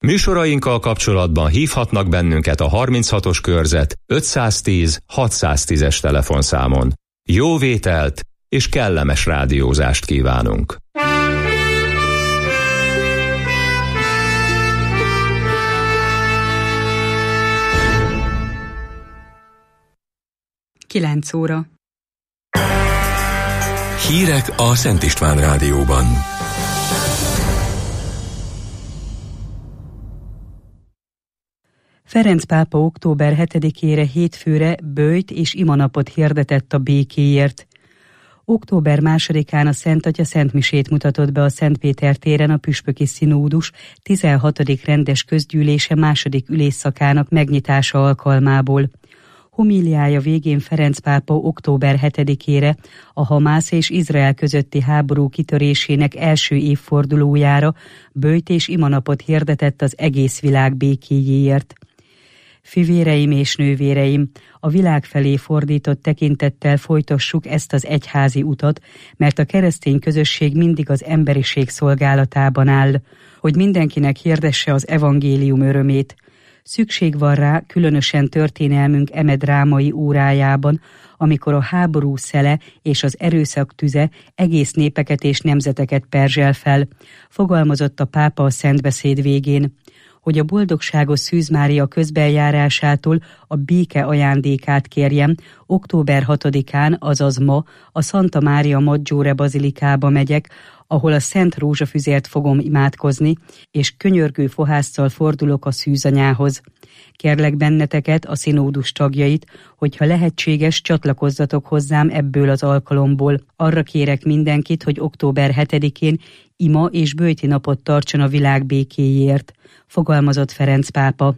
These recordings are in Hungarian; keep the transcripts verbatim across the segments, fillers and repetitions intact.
Műsorainkkal kapcsolatban hívhatnak bennünket a harminchatos körzet ötszáztíz hatszáztízes telefonszámon. Jó vételt és kellemes rádiózást kívánunk! kilenc óra. Hírek a Szent István Rádióban. Ferenc pápa október hetedikére hétfőre böjt és imanapot hirdetett a békéért. október másodikán a Szent Atya szentmisét mutatott be a Szent Péter téren a püspöki szinódus tizenhatodik rendes közgyűlése második ülésszakának megnyitása alkalmából. Homíliája végén Ferenc pápa október hetedikére a Hamász és Izrael közötti háború kitörésének első évfordulójára böjt és imanapot hirdetett az egész világ békéjéért. Fivéreim és nővéreim, a világ felé fordított tekintettel folytassuk ezt az egyházi utat, mert a keresztény közösség mindig az emberiség szolgálatában áll, hogy mindenkinek hirdesse az evangélium örömét. Szükség van rá, különösen történelmünk eme drámai órájában, amikor a háború szele és az erőszak tüze egész népeket és nemzeteket perzsel fel, fogalmazott a pápa a szentbeszéd végén, hogy a boldogságos Szűz Mária közbenjárásától a béke ajándékát kérjem, október hatodikán, azaz ma a Santa Maria Maggiore bazilikába megyek, ahol a Szent Rózsafüzért fogom imádkozni, és könyörgő fohásszal fordulok a szűzanyához. Kérlek benneteket, a szinódus tagjait, hogyha lehetséges, csatlakozzatok hozzám ebből az alkalomból. Arra kérek mindenkit, hogy október hetedikén ima és böjti napot tartson a világ békéjéért, fogalmazott Ferenc pápa.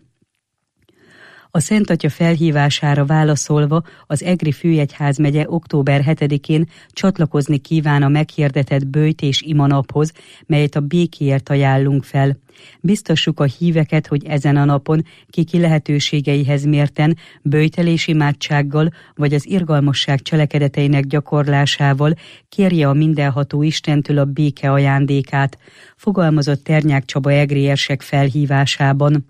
A Szent Atya felhívására válaszolva az Egri főegyházmegye október hetedikén csatlakozni kíván a meghirdetett böjt és imanaphoz, melyet a békéért ajánlunk fel. Biztassuk a híveket, hogy ezen a napon kiki lehetőségeihez mérten böjtel és imádsággal vagy az irgalmasság cselekedeteinek gyakorlásával kérje a mindenható Istentől a béke ajándékát, fogalmazott Ternyák Csaba egri érsek felhívásában.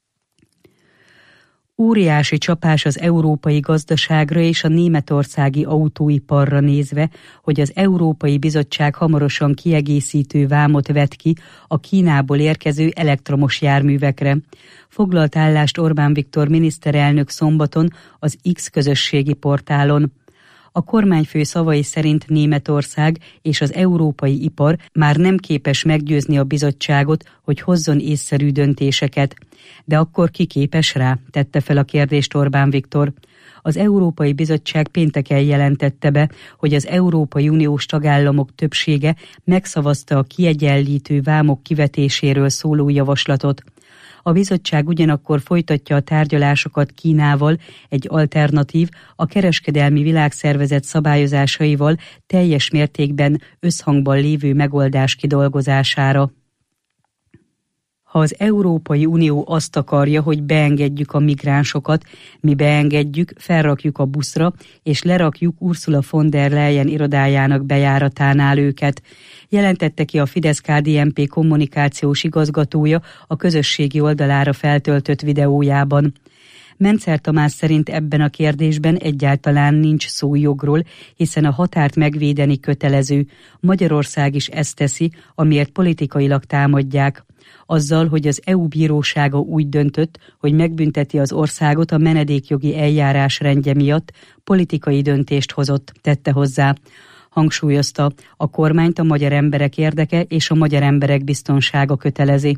Óriási csapás az európai gazdaságra és a németországi autóiparra nézve, hogy az Európai Bizottság hamarosan kiegészítő vámot vet ki a Kínából érkező elektromos járművekre. Foglalt állást Orbán Viktor miniszterelnök szombaton az X közösségi portálon. A kormányfő szavai szerint Németország és az európai ipar már nem képes meggyőzni a bizottságot, hogy hozzon észszerű döntéseket. De akkor ki képes rá? Tette fel a kérdést Orbán Viktor. Az Európai Bizottság pénteken jelentette be, hogy az Európai Uniós tagállamok többsége megszavazta a kiegyenlítő vámok kivetéséről szóló javaslatot. A bizottság ugyanakkor folytatja a tárgyalásokat Kínával egy alternatív, a Kereskedelmi Világszervezet szabályozásaival teljes mértékben összhangban lévő megoldás kidolgozására. Ha az Európai Unió azt akarja, hogy beengedjük a migránsokat, mi beengedjük, felrakjuk a buszra, és lerakjuk Ursula von der Leyen irodájának bejáratánál őket, jelentette ki a Fidesz-ká dé en pé kommunikációs igazgatója a közösségi oldalára feltöltött videójában. Mencer Tamás szerint ebben a kérdésben egyáltalán nincs szó jogról, hiszen a határt megvédeni kötelező. Magyarország is ezt teszi, amiért politikailag támadják. Azzal, hogy az é u bírósága úgy döntött, hogy megbünteti az országot a menedékjogi eljárás rendje miatt, politikai döntést hozott, tette hozzá. Hangsúlyozta, a kormányt a magyar emberek érdeke és a magyar emberek biztonsága kötelezi.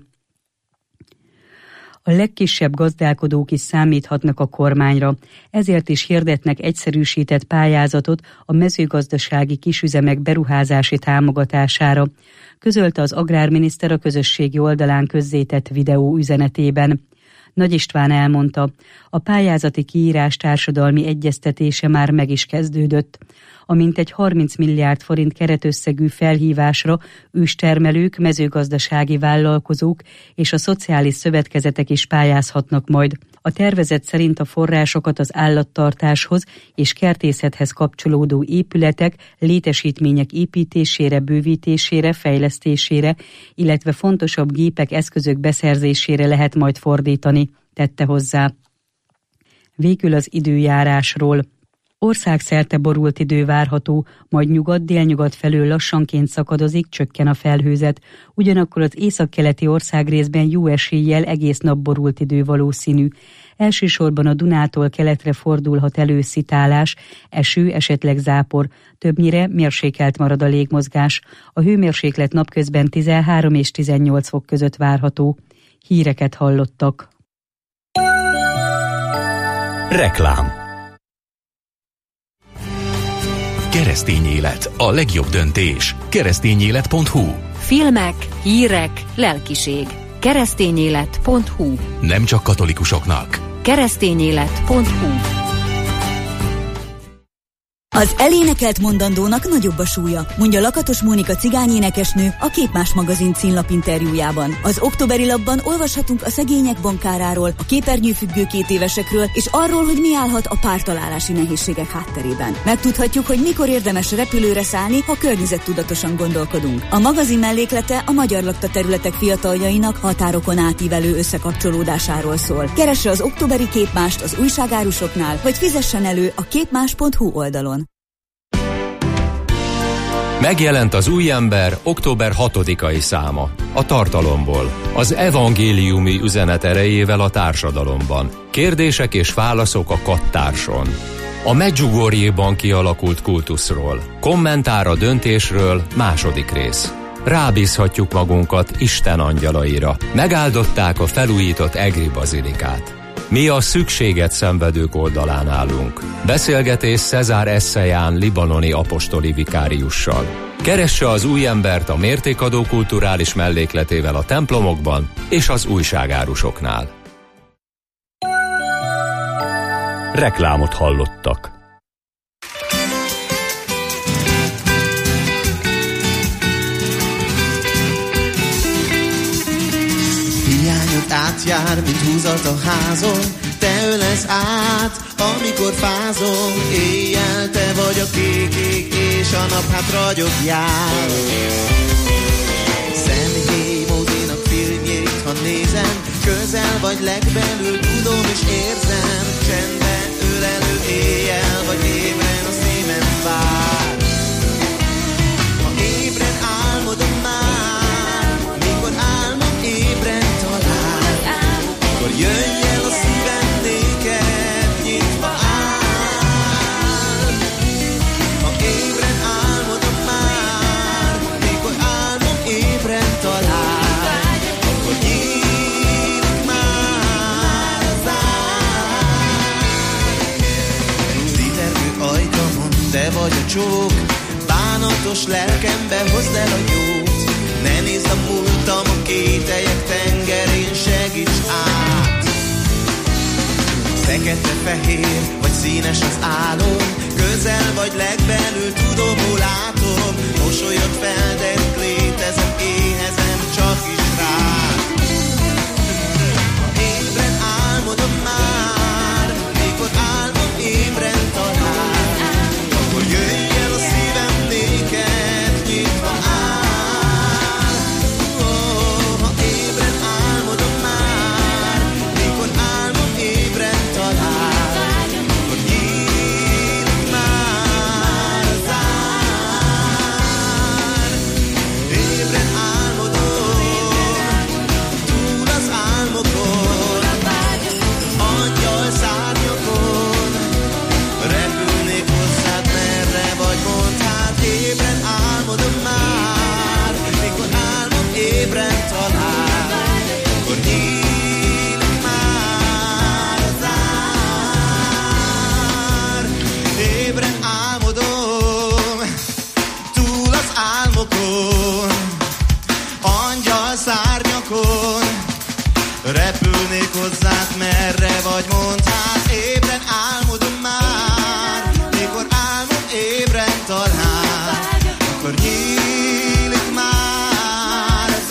A legkisebb gazdálkodók is számíthatnak a kormányra, ezért is hirdetnek egyszerűsített pályázatot a mezőgazdasági kisüzemek beruházási támogatására, közölte az agrárminiszter a közösségi oldalán közzétett videó üzenetében. Nagy István elmondta, a pályázati kiírás társadalmi egyeztetése már meg is kezdődött. A mintegy harminc milliárd forint keretösszegű felhívásra őstermelők, mezőgazdasági vállalkozók és a szociális szövetkezetek is pályázhatnak majd. A tervezet szerint a forrásokat az állattartáshoz és kertészethez kapcsolódó épületek, létesítmények építésére, bővítésére, fejlesztésére, illetve fontosabb gépek, eszközök beszerzésére lehet majd fordítani, tette hozzá. Végül az időjárásról. Országszerte borult idő várható, majd nyugat-délnyugat felől lassanként szakadozik, csökken a felhőzet. Ugyanakkor az északkeleti országrészben jó eséllyel egész nap borult idő valószínű. Elsősorban a Dunától keletre fordulhat elő szitálás, eső, esetleg zápor. Többnyire mérsékelt marad a légmozgás. A hőmérséklet napközben tizenhárom és tizennyolc fok között várható. Híreket hallottak. Reklám. Keresztény élet, a legjobb döntés. keresztényélet pont hu. Filmek, hírek, lelkiség. keresztényélet pont hu. Nem csak katolikusoknak. keresztényélet pont hu. Az elénekelt mondandónak nagyobb a súlya, mondja Lakatos Mónika cigányénekesnő a Képmás magazin címlap interjújában. Az októberi lapban olvashatunk a szegények bankáráról, a képernyőfüggő két évesekről, és arról, hogy mi állhat a pártalálási nehézségek hátterében. Megtudhatjuk, hogy mikor érdemes repülőre szállni, ha környezettudatosan gondolkodunk. A magazin melléklete a magyar lakta területek fiataljainak határokon átívelő összekapcsolódásáról szól. Keresse az októberi Képmást az újságárusoknál, vagy fizessen elő a képmás pont hu oldalon. Megjelent az új ember október hatodikai száma, a tartalomból, az evangéliumi üzenet erejével a társadalomban. Kérdések és válaszok a kattárson. A Medjugorjéban kialakult kultuszról, kommentár a döntésről, második rész. Rábízhatjuk magunkat Isten angyalaira. Megáldották a felújított egri bazilikát. Mi a szükséget szenvedők oldalán állunk. Beszélgetés Cezár Eszeján libanoni apostoli vikáriussal. Keresse az új embert a mértékadó kulturális mellékletével a templomokban és az újságárusoknál. Reklámot hallottak. Hiányod átjár, mint húzat a házon, te ölesz át, amikor fázom. Éjjel te vagy a kék ég, és a nap hát ragyog-jár. Szemhéj mozinak filmjét, ha nézem, közel vagy legbelül, tudom és érzem. Csendben ölelő éjjel, vagy ébren a szívem vár. Ha ébren álmodom már, mikor álmom ébren talál, akkor jöjj el a szívem néked, nyitva áll. Ha ébren álmodom már, mikor álmom ébren talál, akkor nyílik már az ár. Zitergő ajtamon te vagy a csók, bánatos lelkembe hozd el a jót. Ne nézd a múltam a kételyek tengerén, segíts át. Fekete-fehér vagy színes az álom, közel vagy legbelül, tudom, hol látom. Mosolyod feldett, létezem, éhezem csak is rád. Ha ébren álmodom már, mikor álmom ébren talál, akkor jöjj el a szívem néked, nyitva áll. Oh, ha ébren álmodom már, mikor álmom ébren talál, akkor nyílik már mennék hozzád, merre vagy, mondd, hát ébren álmodom már, mikor álmom ébren talál, akkor nyílik már az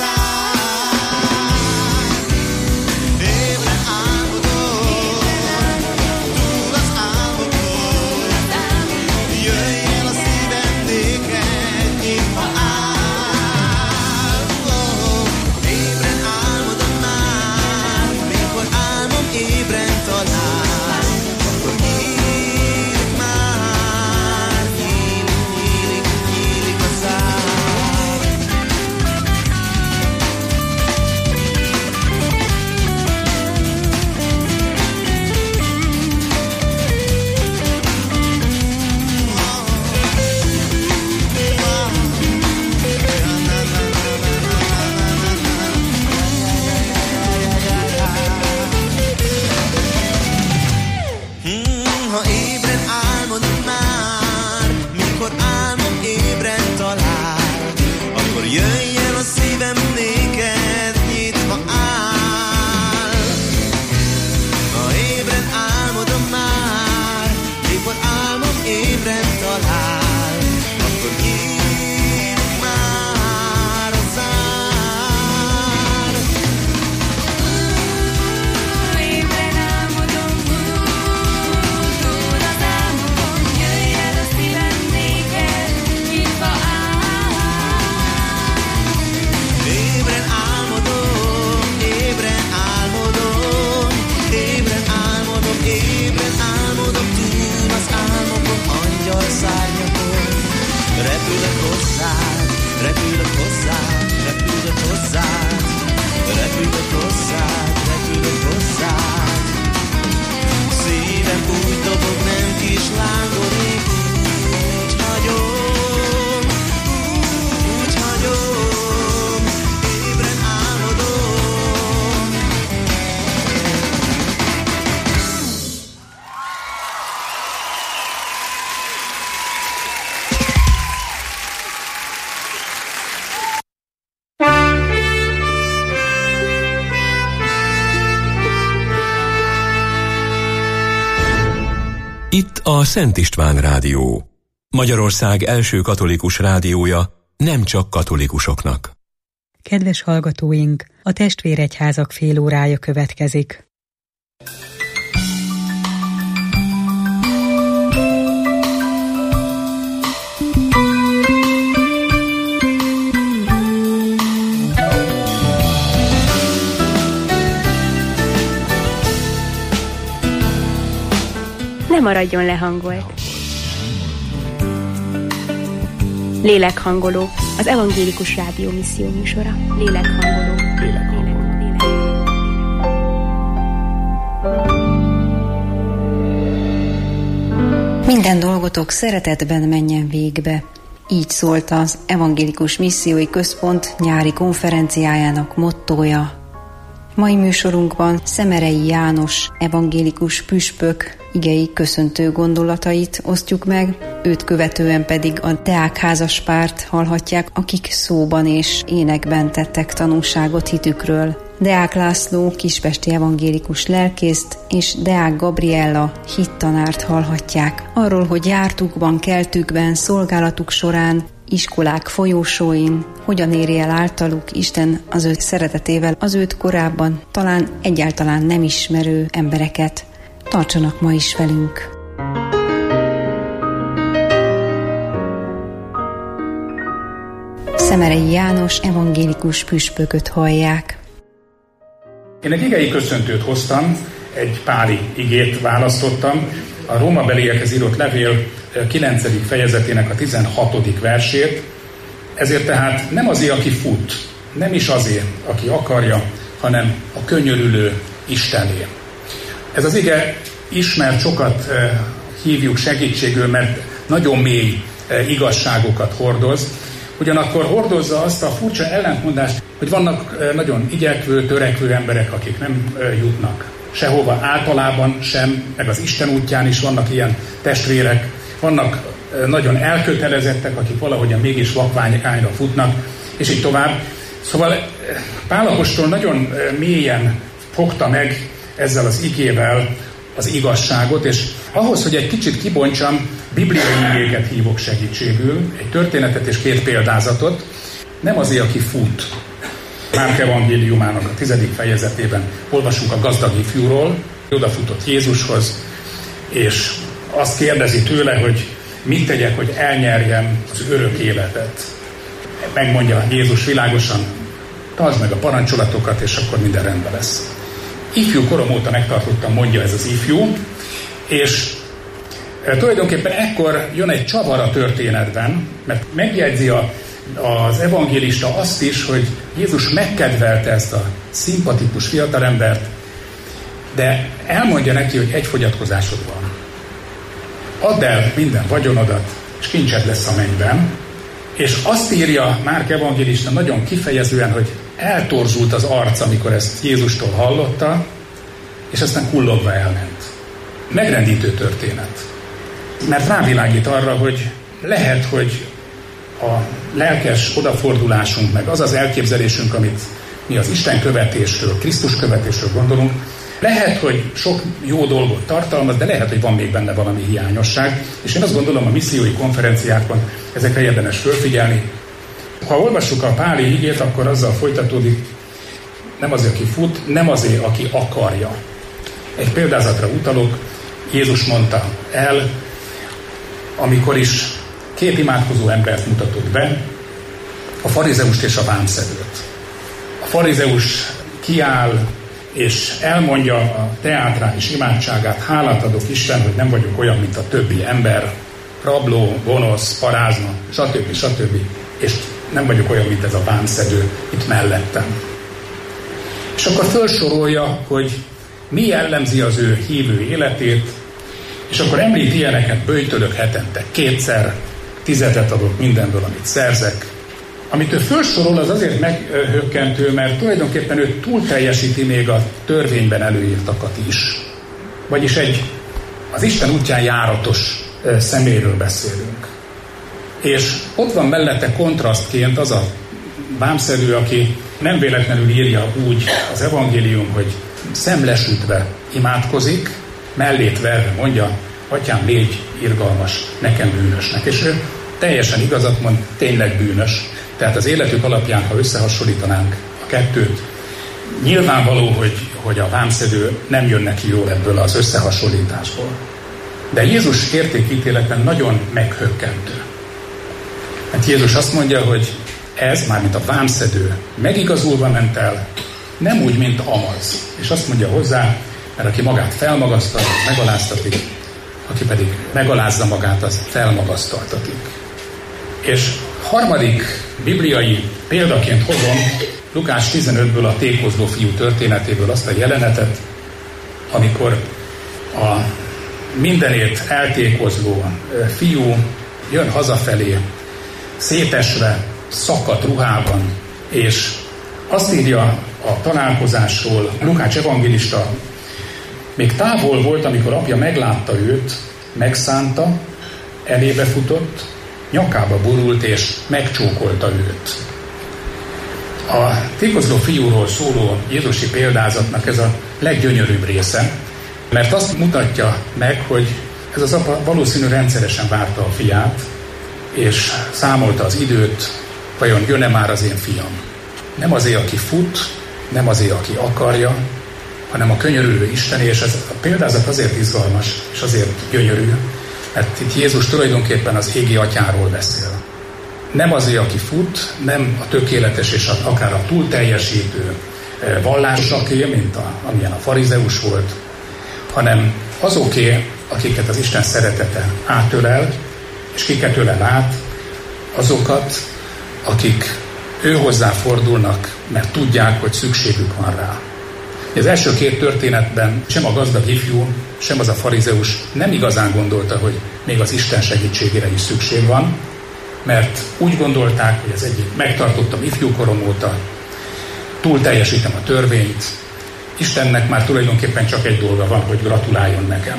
ág. Ébren álmodom, túl az álmokon, jöjj el a szívem néked, nyitva áll. Oh, ébren álmodom már, mikor álmom ébren talál, akkor nyílik már, nyílik, nyílik, nyílik az ág. Hmm, ha ébren álmodom már, mikor álmom ébren talál, akkor jöjj el a szívem néked, nyitva áll. Ha ébren álmodom már, mikor álmom ébren talál, akkor nyílik már az ár. Ébren álmodom, túl az álmokon, jöjj el a szívem néked, nyitva áll. Ébren álmodom, ébren álmodom, ébren álmodom, ébren álmodom, túl az álmokon, angyal szárnyakon. Repülök hozzád, repülök hozzád, repülök hozzád, repülök hozzád, repülök hozzád. Szívem úgy dobog, nem kis lángorék, úgy hagyom, úgy hagyom, ébren álmodom. Itt a Szent István Rádió. Magyarország első katolikus rádiója, nem csak katolikusoknak. Kedves hallgatóink, a testvéregyházak félórája következik. Ne maradjon lehangolt. Lélekhangoló, az evangélikus rádió misszió műsora. Lélekhangoló. Lélekhangoló. Minden dolgotok szeretetben menjen végbe. Így szólt az Evangélikus Missziói Központ nyári konferenciájának mottója. Mai műsorunkban Szemerei János evangélikus püspök igei köszöntő gondolatait osztjuk meg, őt követően pedig a Deák házaspárt hallhatják, akik szóban és énekben tettek tanúságot hitükről. Deák László kispesti evangélikus lelkészt és Deák Gabriella hittanárt hallhatják. Arról, hogy jártukban, keltükben, szolgálatuk során, iskolák folyósóin, hogyan éri el általuk Isten az ő szeretetével az őt korábban talán egyáltalán nem ismerő embereket. Tartsanak ma is velünk! Szemerei János evangélikus püspököt hallják. Én egy igei köszöntőt hoztam, egy páli igét választottam, a rómabeliekhez írott levél kilencedik fejezetének a tizenhatodik versét, ezért tehát nem azért, aki fut, nem is azért, aki akarja, hanem a könyörülő Istené. Ez az ige ismert, sokat hívjuk segítségül, mert nagyon mély igazságokat hordoz, ugyanakkor hordozza azt a furcsa ellentmondást, hogy vannak nagyon igyekvő, törekvő emberek, akik nem jutnak sehova általában sem, meg az Isten útján is vannak ilyen testvérek, vannak nagyon elkötelezettek, akik valahogyan mégis vakványányra futnak, és így tovább. Szóval Pál apostol nagyon mélyen fogta meg ezzel az igével az igazságot, és ahhoz, hogy egy kicsit kibontsam, bibliai igéket hívok segítségül, egy történetet és két példázatot. Nem azért, aki fut. Márk evangéliumának a tizedik fejezetében olvasunk a gazdag ifjúról, odafutott Jézushoz, és azt kérdezi tőle, hogy mit tegyek, hogy elnyerjem az örök életet. Megmondja Jézus világosan, tartsd meg a parancsolatokat, és akkor minden rendben lesz. Ifjú korom óta megtartottam, mondja ez az ifjú, és e, tulajdonképpen ekkor jön egy csavar a történetben, mert megjegyzi a, az evangélista azt is, hogy Jézus megkedvelte ezt a szimpatikus fiatalembert, de elmondja neki, hogy egy fogyatkozásod van. Add el minden vagyonodat, és kincsed lesz a mennyben. És azt írja Márk evangélista nagyon kifejezően, hogy eltorzult az arc, amikor ezt Jézustól hallotta, és aztán kullogva elment. Megrendítő történet. Mert rávilágít arra, hogy lehet, hogy a lelkes odafordulásunk, meg az az elképzelésünk, amit mi az Isten követésről, Krisztus követésről gondolunk, lehet, hogy sok jó dolgot tartalmaz, de lehet, hogy van még benne valami hiányosság, és én azt gondolom, a missziói konferenciákon ezekre érdemes fölfigyelni. Ha olvassuk a páli igét, akkor azzal folytatódik, nem azért, aki fut, nem azért, aki akarja. Egy példázatra utalok, Jézus mondta el, amikor is két imádkozó embert mutatott be, a farizeust és a vámszedőt. A farizeus kiáll, és elmondja a teátrális imádságát, hálát adok Isten, hogy nem vagyok olyan, mint a többi ember, rabló, gonosz, parázna, stb. stb. És nem vagyok olyan, mint ez a vámszedő itt mellettem. És akkor felsorolja, hogy mi jellemzi az ő hívő életét, és akkor említ ilyeneket, böjtölök hetente kétszer, tizedet adok mindenből, amit szerzek. Amit ő felsorol, az azért meghökkentő, mert tulajdonképpen ő túl teljesíti még a törvényben előírtakat is. Vagyis egy az Isten útján járatos személyről beszélünk. És ott van mellette kontrasztként az a vámszedő, aki nem véletlenül írja úgy az evangélium, hogy szemlesütve imádkozik, mellét verve mondja, atyám, légy irgalmas nekem bűnösnek. És ő teljesen igazat mond, tényleg bűnös. Tehát az életük alapján, ha összehasonlítanánk a kettőt, nyilvánvaló, hogy, hogy a vámszedő nem jön neki jól ebből az összehasonlításból. De Jézus értékítéletben nagyon meghökkentő. Mert Jézus azt mondja, hogy ez, mármint a vámszedő, megigazulva ment el, nem úgy, mint Amaz. És azt mondja hozzá, mert aki magát felmagasztal, megaláztatik, aki pedig megalázza magát, az felmagasztaltatik. És harmadik bibliai példaként hozom Lukás tizenötből a tékozló fiú történetéből azt a jelenetet, amikor a mindenért eltékozló fiú jön hazafelé, szétesve, szakadt ruhában, és azt írja a találkozásról Lukács evangélista, még távol volt, amikor apja meglátta őt, megszánta, elébe futott, nyakába borult és megcsókolta őt. A tékozló fiúról szóló jézusi példázatnak ez a leggyönyörűbb része, mert azt mutatja meg, hogy ez az apa valószínű rendszeresen várta a fiát, és számolta az időt, vajon jön-e már az én fiam. Nem azért, aki fut, nem azért, aki akarja, hanem a könyörülő Isten, és ez a példázat azért izgalmas, és azért gyönyörű, mert itt Jézus tulajdonképpen az égi atyáról beszél. Nem azért, aki fut, nem a tökéletes és akár a túl teljesítő vallásaké, mint a, amilyen a farizeus volt, hanem azoké, akiket az Isten szeretete átölel, és kiket ölel át, azokat, akik ő hozzá fordulnak, mert tudják, hogy szükségük van rá. Az első két történetben sem a gazdag ifjú, sem az a farizeus nem igazán gondolta, hogy még az Isten segítségére is szükség van, mert úgy gondolták, hogy az egyik megtartottam ifjúkorom óta, túl teljesítem a törvényt, Istennek már tulajdonképpen csak egy dolga van, hogy gratuláljon nekem.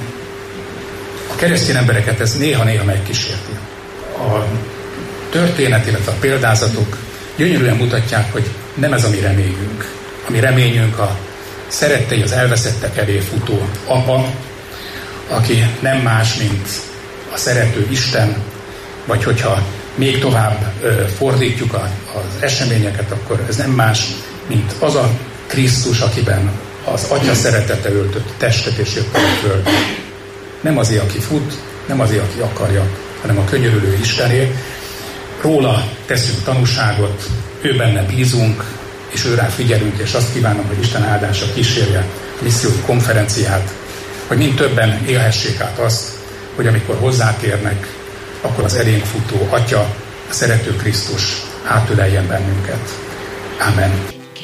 A keresztény embereket ez néha-néha megkísérti. A történet, illetve a példázatok gyönyörűen mutatják, hogy nem ez a mi reményünk. A mi reményünk a szerettei az elveszettek elé futó apa, aki nem más, mint a szerető Isten, vagy hogyha még tovább fordítjuk az eseményeket, akkor ez nem más, mint az a Krisztus, akiben az Atya szeretete öltött testet és jött a földre. Nem azért, aki fut, nem azért, aki akarja, hanem a könyörülő Istené. Róla teszünk tanúságot, ő benne bízunk, és őrá figyelünk, és azt kívánom, hogy Isten áldása kísérje a missziói konferenciát, hogy mind többen élhessék át azt, hogy amikor hozzátérnek, akkor az elénk futó Atya, a szerető Krisztus átöleljen bennünket. Amen.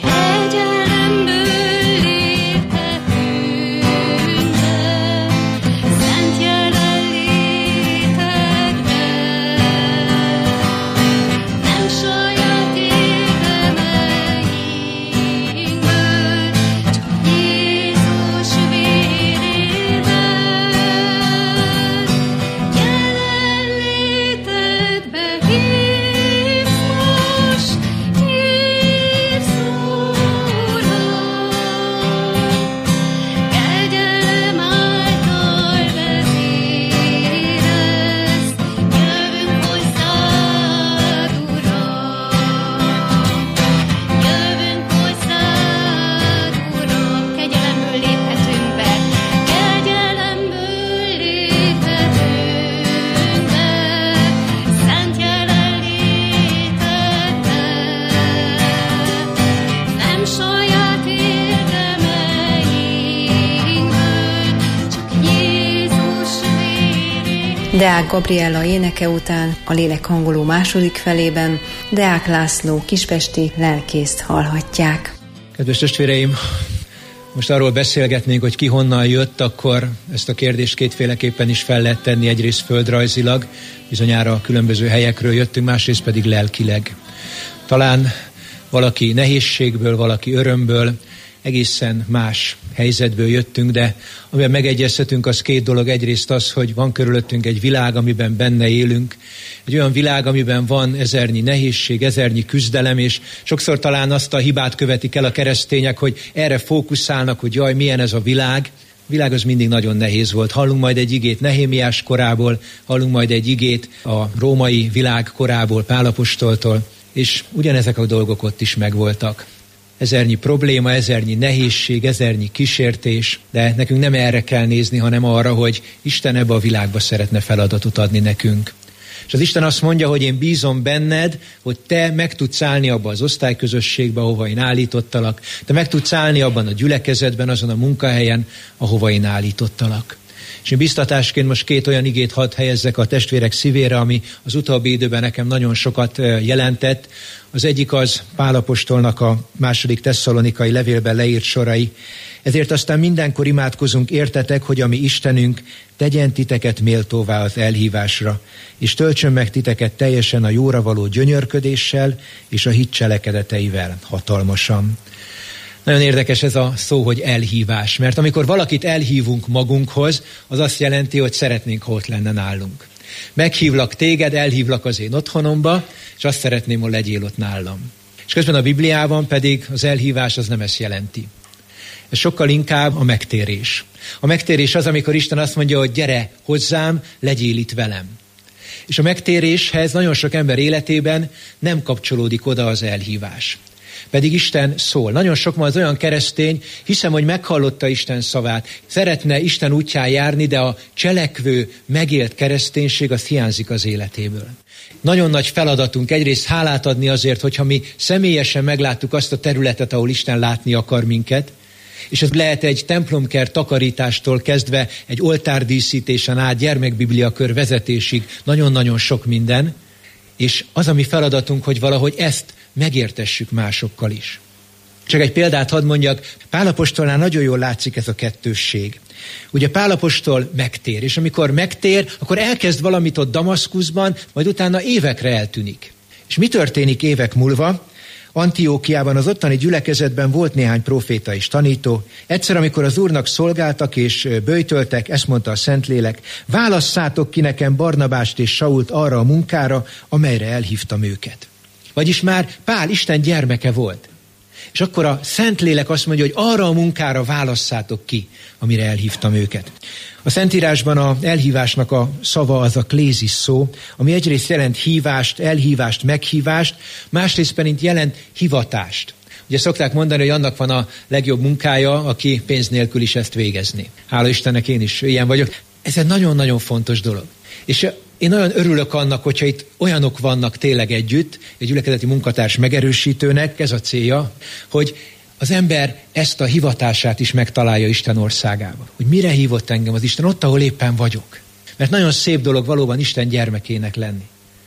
Deák Gabriella éneke után a lélek hangoló második felében Deák László kispesti lelkészt hallhatják. Kedves testvéreim, most arról beszélgetnénk, hogy ki honnan jött, akkor ezt a kérdést kétféleképpen is fel lehet tenni, egyrészt földrajzilag, bizonyára különböző helyekről jöttünk, másrészt pedig lelkileg. Talán valaki nehézségből, valaki örömből, egészen más helyzetből jöttünk, de amiben megegyezhetünk, az két dolog. Egyrészt az, hogy van körülöttünk egy világ, amiben benne élünk, egy olyan világ, amiben van ezernyi nehézség, ezernyi küzdelem, és sokszor talán azt a hibát követik el a keresztények, hogy erre fókuszálnak, hogy jaj, milyen ez a világ. A világ az mindig nagyon nehéz volt. Hallunk majd egy igét Nehémiás korából, hallunk majd egy igét a római világ korából, Pál apostoltól, és ugyanezek a dolgok ott is megvoltak. Ezernyi probléma, ezernyi nehézség, ezernyi kísértés, de nekünk nem erre kell nézni, hanem arra, hogy Isten ebbe a világba szeretne feladatot adni nekünk. És az Isten azt mondja, hogy én bízom benned, hogy te meg tudsz állni abba az osztályközösségbe, ahova én állítottalak. Te meg tudsz állni abban a gyülekezetben, azon a munkahelyen, ahova én állítottalak. És én biztatásként most két olyan igét hadd helyezzek a testvérek szívére, ami az utóbbi időben nekem nagyon sokat jelentett. Az egyik az Pál apostolnak a második tesszalonikai levélben leírt sorai. Ezért aztán mindenkor imádkozunk értetek, hogy a mi Istenünk tegyen titeket méltóvá az elhívásra, és töltsön meg titeket teljesen a jóra való gyönyörködéssel és a hit cselekedeteivel hatalmasan. Nagyon érdekes ez a szó, hogy elhívás, mert amikor valakit elhívunk magunkhoz, az azt jelenti, hogy szeretnénk, ha ott lenne nálunk. Meghívlak téged, elhívlak az én otthonomba, és azt szeretném, hogy legyél ott nálam. És közben a Bibliában pedig az elhívás az nem ezt jelenti. Ez sokkal inkább a megtérés. A megtérés az, amikor Isten azt mondja, hogy gyere hozzám, legyél itt velem. És a megtéréshez nagyon sok ember életében nem kapcsolódik oda az elhívás. Pedig Isten szól. Nagyon sok ma az olyan keresztény, hiszem, hogy meghallotta Isten szavát, szeretne Isten útján járni, de a cselekvő, megélt kereszténység az hiányzik az életéből. Nagyon nagy feladatunk egyrészt hálát adni azért, hogyha mi személyesen megláttuk azt a területet, ahol Isten látni akar minket, és ez lehet egy templomkert takarítástól kezdve egy oltárdíszítésen át, gyermekbibliakör vezetésig, nagyon-nagyon sok minden, és az a mi feladatunk, hogy valahogy ezt megértessük másokkal is. Csak egy példát hadd mondjak, Pál apostolnál nagyon jól látszik ez a kettősség. Ugye Pál apostol megtér, és amikor megtér, akkor elkezd valamit ott Damaszkuszban, majd utána évekre eltűnik. És mi történik évek múlva? Antiókiában, az ottani gyülekezetben volt néhány próféta és tanító. Egyszer, amikor az Úrnak szolgáltak és böjtöltek, ezt mondta a Szentlélek, válasszátok ki nekem Barnabást és Sault arra a munkára, amelyre elhívtam őket. Vagyis már Pál Isten gyermeke volt. És akkor a Szentlélek azt mondja, hogy arra a munkára válasszátok ki, amire elhívtam őket. A Szentírásban a elhívásnak a szava az a klézis szó, ami egyrészt jelent hívást, elhívást, meghívást, másrészt pedig jelent hivatást. Ugye szokták mondani, hogy annak van a legjobb munkája, aki pénz nélkül is ezt végezni. Hála Istennek, én is ilyen vagyok. Ez egy nagyon-nagyon fontos dolog. És én nagyon örülök annak, hogyha itt olyanok vannak tényleg együtt, egy gyülekezeti munkatárs megerősítőnek, ez a célja, hogy az ember ezt a hivatását is megtalálja Isten országába. Hogy mire hívott engem az Isten, ott, ahol éppen vagyok. Mert nagyon szép dolog valóban Isten gyermekének lenni.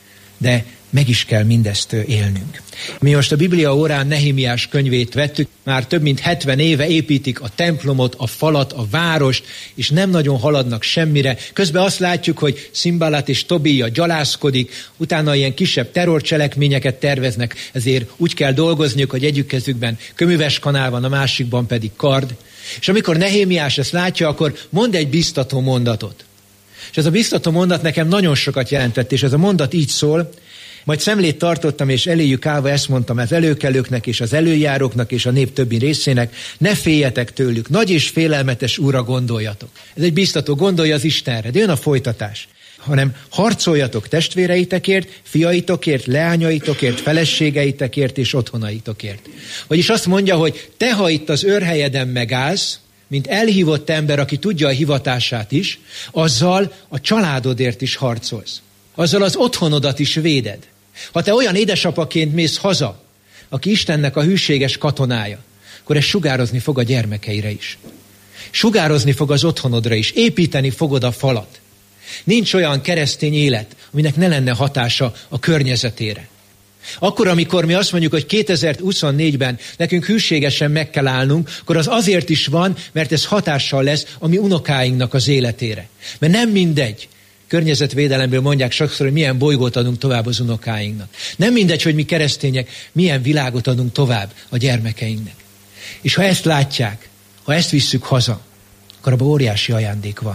De meg is kell mindezt élnünk. Mi most a Biblia órán Nehémiás könyvét vettük, már több mint hetven éve építik a templomot, a falat, a várost, és nem nagyon haladnak semmire. Közben azt látjuk, hogy Szimbalat és Tobíja gyalászkodik, utána ilyen kisebb terrorcselekményeket terveznek, ezért úgy kell dolgozniuk, hogy egyik kezükben köműves kanál van, a másikban pedig kard. És amikor Nehémiás ezt látja, akkor mond egy biztató mondatot. És ez a biztató mondat nekem nagyon sokat jelentett, és ez a mondat így szól: majd szemlét tartottam, és eléjük állva ezt mondtam az előkelőknek, és az előjáróknak, és a nép többi részének: ne féljetek tőlük, nagy és félelmetes úrra gondoljatok. Ez egy biztató, gondolja az Istenre, de jön a folytatás. Hanem harcoljatok testvéreitekért, fiaitokért, leányaitokért, feleségeitekért és otthonaitokért. Vagyis azt mondja, hogy te, ha itt az őrhelyeden megállsz, mint elhívott ember, aki tudja a hivatását is, azzal a családodért is harcolsz. Azzal az otthonodat is véded. Ha te olyan édesapaként mész haza, aki Istennek a hűséges katonája, akkor ez sugározni fog a gyermekeire is. Sugározni fog az otthonodra is. Építeni fogod a falat. Nincs olyan keresztény élet, aminek ne lenne hatása a környezetére. Akkor, amikor mi azt mondjuk, hogy kétezer-huszonnégyben nekünk hűségesen meg kell állnunk, akkor az azért is van, mert ez hatással lesz a mi unokáinknak az életére. Mert nem mindegy, környezetvédelemből mondják sokszor, hogy milyen bolygót adunk tovább az unokáinknak. Nem mindegy, hogy mi keresztények milyen világot adunk tovább a gyermekeinknek. És ha ezt látják, ha ezt visszük haza, akkor abban óriási ajándék van.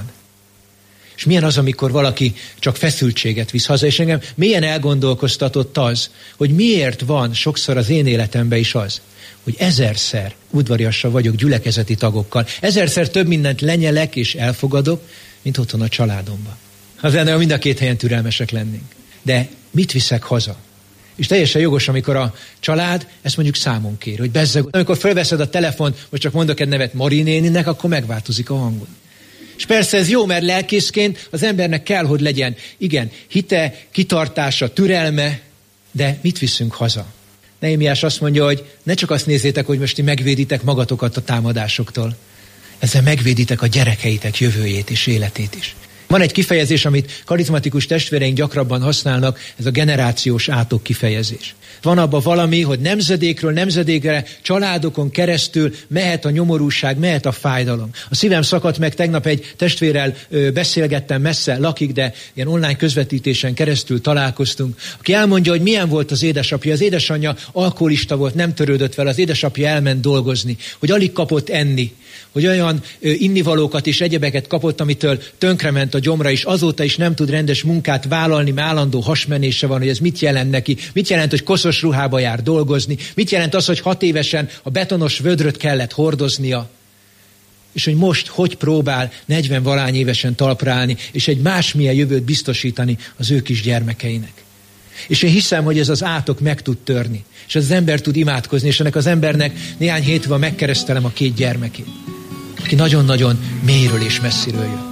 És milyen az, amikor valaki csak feszültséget visz haza, és engem mélyen elgondolkoztatott az, hogy miért van sokszor az én életemben is az, hogy ezerszer udvariasabb vagyok gyülekezeti tagokkal, ezerszer több mindent lenyelek és elfogadok, mint otthon a családomban. Az lenne, ha mind a két helyen türelmesek lennénk. De mit viszek haza? És teljesen jogos, amikor a család ezt mondjuk számon kér, hogy bezzeg, amikor felveszed a telefont, most csak mondok egy nevet Mari néninek, akkor megváltozik a hangod. És persze ez jó, mert lelkészként az embernek kell, hogy legyen, igen, hite, kitartása, türelme, de mit viszünk haza? Nehémiás azt mondja, hogy ne csak azt nézzétek, hogy most ti megvéditek magatokat a támadásoktól, ezzel megvéditek a gyerekeitek jövőjét és életét is. Van egy kifejezés, amit karizmatikus testvéreink gyakrabban használnak, ez a generációs átok kifejezés. Van abban valami, hogy nemzedékről nemzedékre, családokon keresztül mehet a nyomorúság, mehet a fájdalom. A szívem szakadt meg, tegnap egy testvérrel ö, beszélgettem, messze lakik, de ilyen online közvetítésen keresztül találkoztunk, aki elmondja, hogy milyen volt az édesapja. Az édesanyja alkoholista volt, nem törődött vele, az édesapja elment dolgozni, hogy alig kapott enni, hogy olyan ö, innivalókat és egyebeket kapott, amitől tönkrement a gyomra, és azóta is nem tud rendes munkát vállalni, mert állandó hasmenése van, hogy ez mit jelent neki, mit jelent, hogy koszos ruhába jár dolgozni, mit jelent az, hogy hat évesen a betonos vödröt kellett hordoznia, és hogy most hogy próbál negyven valány évesen talpra állni, és egy másmilyen jövőt biztosítani az ő kis gyermekeinek. És én hiszem, hogy ez az átok meg tud törni, és az ember tud imádkozni, és ennek az embernek néhány hét múlva megkeresztelem a két gyermekét, aki nagyon-nagyon mélyről és messziről jött.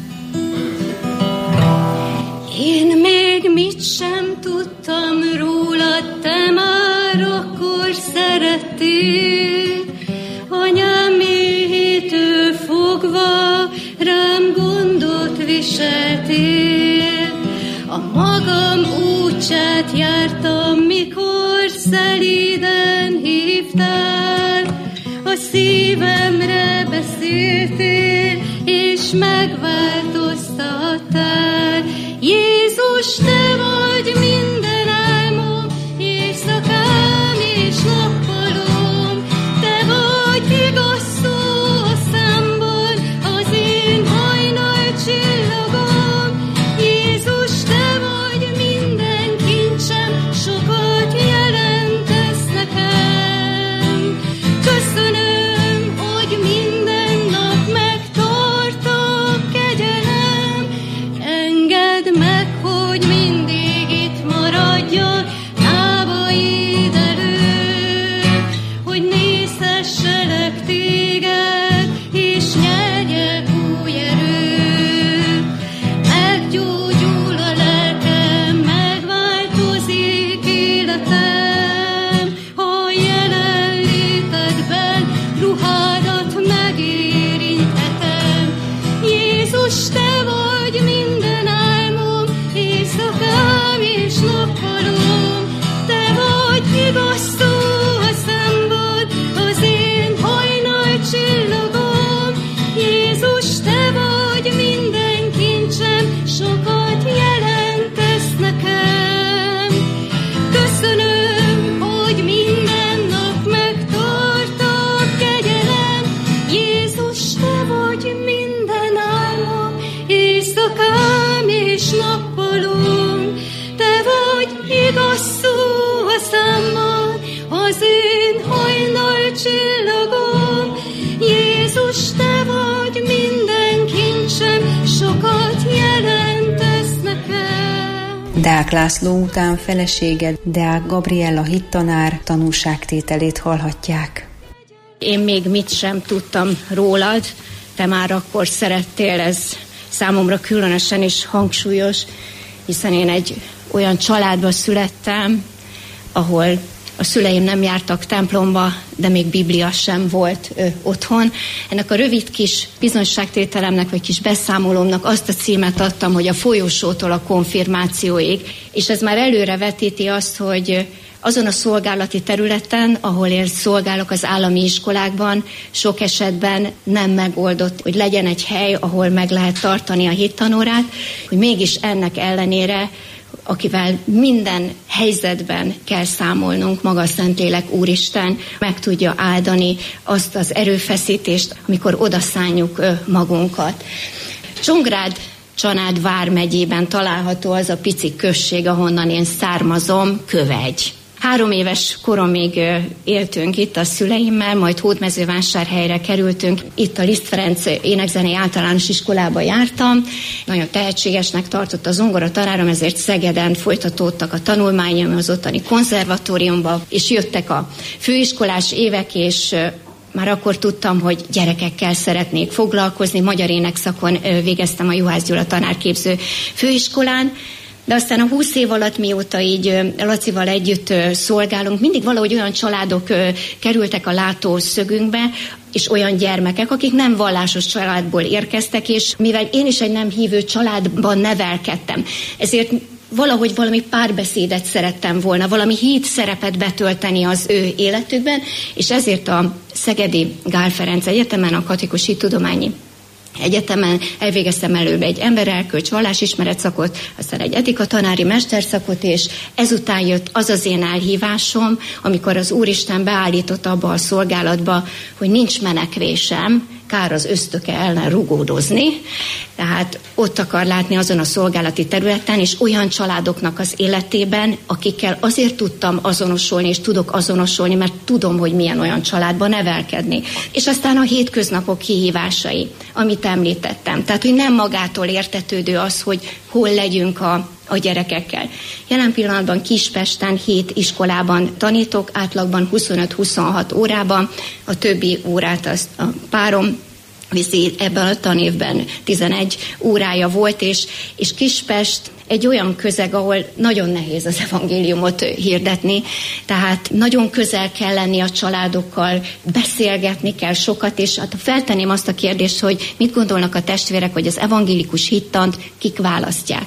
Én még mit sem tudtam rólad, te már akkor szerettél. Anyám méhétől fogva rám gondot viseltél. A magam útját jártam, mikor szelíden hívtál. A szívemre beszéltél, és megváltoztattál. Jézus, te vagy minden álmom, éjszakám és nappalom. Te vagy igaz szó a számban, az én hajnal csillagom. Jézus, te vagy minden kincsem, sokat jelentesz nekem. Jézus, te vagy minden álmom, éjszakám és nappalom, te vagy igaz szó a számmal, az én hajnal csillagom. Jézus, te vagy minden kincsem, sokat jelentesz nekem. Deák László után feleséged, Deák Gabriella hittanár tanúságtételét hallhatják. Én még mit sem tudtam rólad, te már akkor szerettél, ez számomra különösen is hangsúlyos, hiszen én egy olyan családba születtem, ahol a szüleim nem jártak templomba, de még Biblia sem volt ö, otthon. Ennek a rövid kis bizonyságtételemnek, vagy kis beszámolómnak azt a címet adtam, hogy a folyosótól a konfirmációig. És ez már előre vetíti azt, hogy azon a szolgálati területen, ahol én szolgálok az állami iskolákban, sok esetben nem megoldott, hogy legyen egy hely, ahol meg lehet tartani a hittanórát, hogy mégis ennek ellenére, akivel minden helyzetben kell számolnunk, maga a Szentlélek Úristen meg tudja áldani azt az erőfeszítést, amikor odaszánjuk magunkat. Csongrád Csanád vármegyében található az a pici község, ahonnan én származom, Kövegy. Három éves koromig éltünk itt a szüleimmel, majd Hódmezővásárhelyre kerültünk. Itt a Liszt Ferenc énekzenei általános iskolába jártam. Nagyon tehetségesnek tartott a zongora tanárom, ezért Szegeden folytatódtak a tanulmányaim az ottani konzervatóriumba, és jöttek a főiskolás évek, és már akkor tudtam, hogy gyerekekkel szeretnék foglalkozni. Magyar énekszakon végeztem a Juhász Gyula tanárképző főiskolán, de aztán a húsz év alatt, mióta így Lacival együtt szolgálunk, mindig valahogy olyan családok kerültek a látószögünkbe, és olyan gyermekek, akik nem vallásos családból érkeztek, és mivel én is egy nem hívő családban nevelkedtem, ezért valahogy valami párbeszédet szerettem volna, valami híd szerepet betölteni az ő életükben, és ezért a Szegedi Gál Ferenc Egyetemen, a Katolikus Hittudományi Egyetemen elvégeztem előbb egy embererkölcs vallásismeret szakot, aztán egy etika tanári mesterszakot, és ezután jött az az én elhívásom, amikor az Úristen beállított abba a szolgálatba, hogy nincs menekvésem, kár az ösztöke ellen rugódozni, tehát ott akar látni azon a szolgálati területen, és olyan családoknak az életében, akikkel azért tudtam azonosulni, és tudok azonosulni, mert tudom, hogy milyen olyan családban nevelkedni. És aztán a hétköznapok kihívásai, amit említettem. Tehát, hogy nem magától értetődő az, hogy hol legyünk a, a gyerekekkel. Jelen pillanatban Kispesten hét iskolában tanítok, átlagban huszonöt-huszonhat órában, a többi órát azt a párom viszi, ebben a tanévben tizenegy órája volt, és, és Kispest egy olyan közeg, ahol nagyon nehéz az evangéliumot hirdetni, tehát nagyon közel kell lenni a családokkal, beszélgetni kell sokat, és hát feltenném azt a kérdést, hogy mit gondolnak a testvérek, hogy az evangélikus hittant kik választják.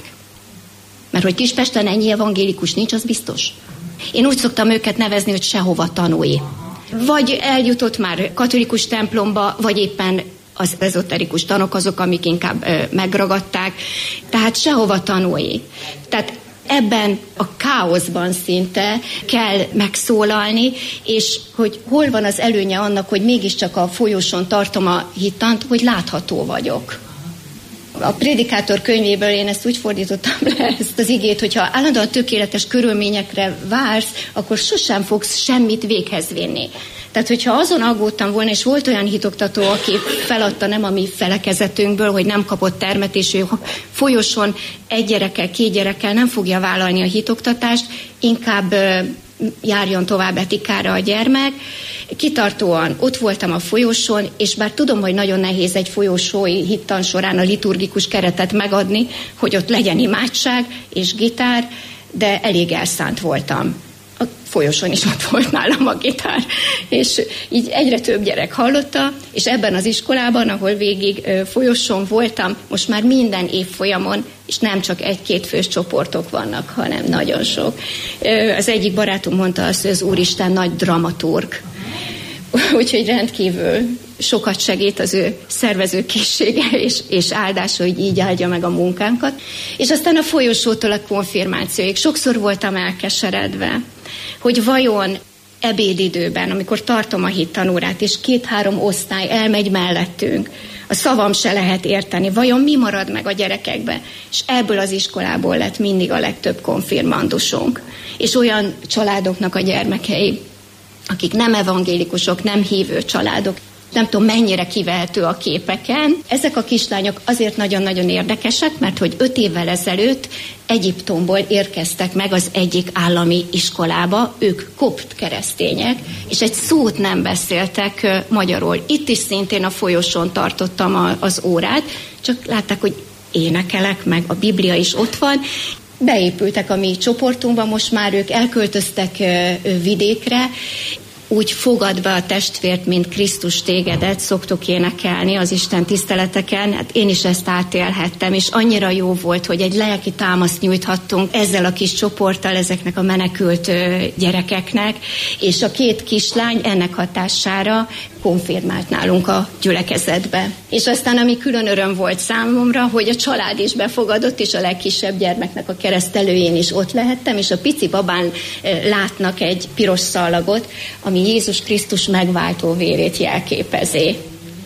Mert hogy Kispesten ennyi evangélikus nincs, az biztos. Én úgy szoktam őket nevezni, hogy sehova tanulj. Vagy eljutott már katolikus templomba, vagy éppen az ezoterikus tanok azok, amik inkább ö, megragadták. Tehát sehova tanulj. Tehát ebben a káoszban szinte kell megszólalni, és hogy hol van az előnye annak, hogy mégiscsak a folyosón tartom a hittant, hogy látható vagyok. A Prédikátor könyvéből én ezt úgy fordítottam le, ezt az igét, hogyha állandóan tökéletes körülményekre vársz, akkor sosem fogsz semmit véghez vinni. Tehát, hogyha azon aggódtam volna, és volt olyan hitoktató, aki feladta nem a mi felekezetünkből, hogy nem kapott termet, és ő folyosón egy gyerekkel, két gyerekkel nem fogja vállalni a hitoktatást, inkább járjon tovább etikára a gyermek. Kitartóan ott voltam a folyosón, és bár tudom, hogy nagyon nehéz egy folyosói hittan során a liturgikus keretet megadni, hogy ott legyen imádság és gitár, de elég elszánt voltam. A folyosón is ott volt nálam a gitár, és így egyre több gyerek hallotta, és ebben az iskolában, ahol végig folyosón voltam, most már minden évfolyamon, és nem csak egy-két fős csoportok vannak, hanem nagyon sok. Az egyik barátom mondta azt, hogy az Úristen nagy dramaturg, úgyhogy rendkívül sokat segít az ő szervezőkészsége és, és áldása, hogy így áldja meg a munkánkat. És aztán a folyosótól a konfirmációig sokszor voltam elkeseredve, hogy vajon ebédidőben, amikor tartom a hittanórát, és két-három osztály elmegy mellettünk, a szavam se lehet érteni, vajon mi marad meg a gyerekekbe? És ebből az iskolából lett mindig a legtöbb konfirmandusunk. És olyan családoknak a gyermekei, akik nem evangélikusok, nem hívő családok, nem tudom mennyire kivehető a képeken. Ezek a kislányok azért nagyon-nagyon érdekesek, mert hogy öt évvel ezelőtt Egyiptomból érkeztek meg az egyik állami iskolába, ők kopt keresztények, és egy szót nem beszéltek magyarul. Itt is szintén a folyosón tartottam az órát, csak látták, hogy énekelek, meg a Biblia is ott van. Beépültek a mi csoportunkba, most már ők elköltöztek vidékre, úgy fogad be a testvért, mint Krisztus tégedet, szoktuk énekelni az Isten tiszteleteken. Hát én is ezt átélhettem, és annyira jó volt, hogy egy lelki támaszt nyújthattunk ezzel a kis csoporttal, ezeknek a menekült gyerekeknek, és a két kislány ennek hatására konfirmált nálunk a gyülekezetbe. És aztán, ami külön öröm volt számomra, hogy a család is befogadott, és a legkisebb gyermeknek a keresztelőjén is ott lehettem, és a pici babán látnak egy piros szallagot, ami Jézus Krisztus megváltó vérét jelképezi.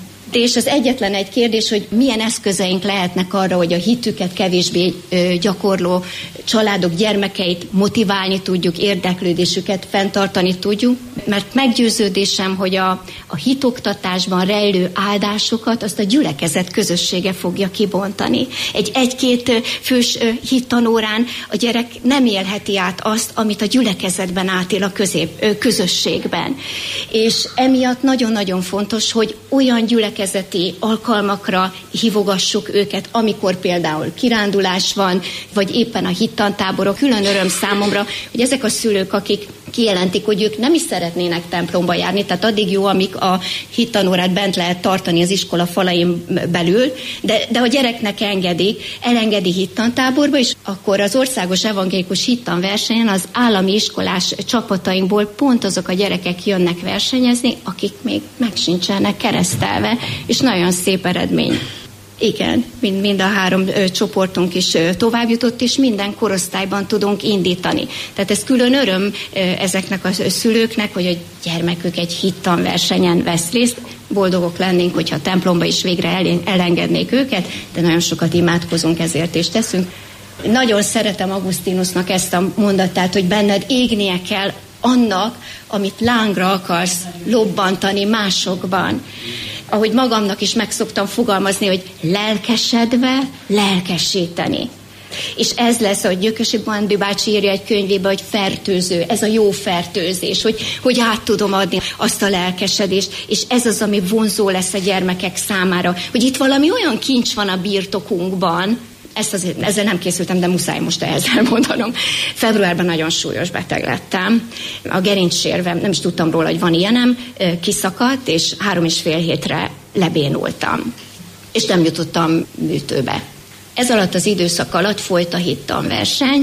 És az egyetlen egy kérdés, hogy milyen eszközeink lehetnek arra, hogy a hitüket kevésbé gyakorló családok gyermekeit motiválni tudjuk, érdeklődésüket fenntartani tudjuk, mert meggyőződésem, hogy a, a hitoktatásban rejlő áldásokat azt a gyülekezet közössége fogja kibontani. Egy egy-két fős hittanórán a gyerek nem élheti át azt, amit a gyülekezetben átél a közép, közösségben. És emiatt nagyon-nagyon fontos, hogy olyan gyülekezeti alkalmakra hívogassuk őket, amikor például kirándulás van, vagy éppen a hittantáborok. Külön öröm számomra, hogy ezek a szülők, akik kijelentik, hogy ők nem is szeretnének templomba járni, tehát addig jó, amíg a hittanórát bent lehet tartani az iskola falain belül, de, de a gyereknek engedik, elengedi hittantáborba, és akkor az országos evangélikus hittanversenyen az állami iskolás csapatainkból pont azok a gyerekek jönnek versenyezni, akik még meg sincsenek keresztelve, és nagyon szép eredmény. Igen, mind, mind a három ö, csoportunk is ö, tovább jutott, és minden korosztályban tudunk indítani. Tehát ez külön öröm ö, ezeknek a szülőknek, hogy a gyermekük egy hittanversenyen vesz részt. Boldogok lennénk, hogyha a templomba is végre elengednék őket, de nagyon sokat imádkozunk ezért, és teszünk. Nagyon szeretem Augustinusnak ezt a mondatát, hogy benned égnie kell annak, amit lángra akarsz lobbantani másokban. Ahogy magamnak is meg szoktam fogalmazni, hogy lelkesedve lelkesíteni. És ez lesz, ahogy Gyökösi Bandi bácsi írja egy könyvébe, hogy fertőző, ez a jó fertőzés, hogy, hogy át tudom adni azt a lelkesedést, és ez az, ami vonzó lesz a gyermekek számára, hogy itt valami olyan kincs van a birtokunkban. Ezt azért, ezzel nem készültem, de muszáj most ehhez elmondanom. Februárban nagyon súlyos beteg lettem. A gerincsérvem, nem is tudtam róla, hogy van ilyenem, kiszakadt, és három és fél hétre lebénultam. És nem jutottam műtőbe. Ez alatt az időszak alatt folyt a hittanverseny,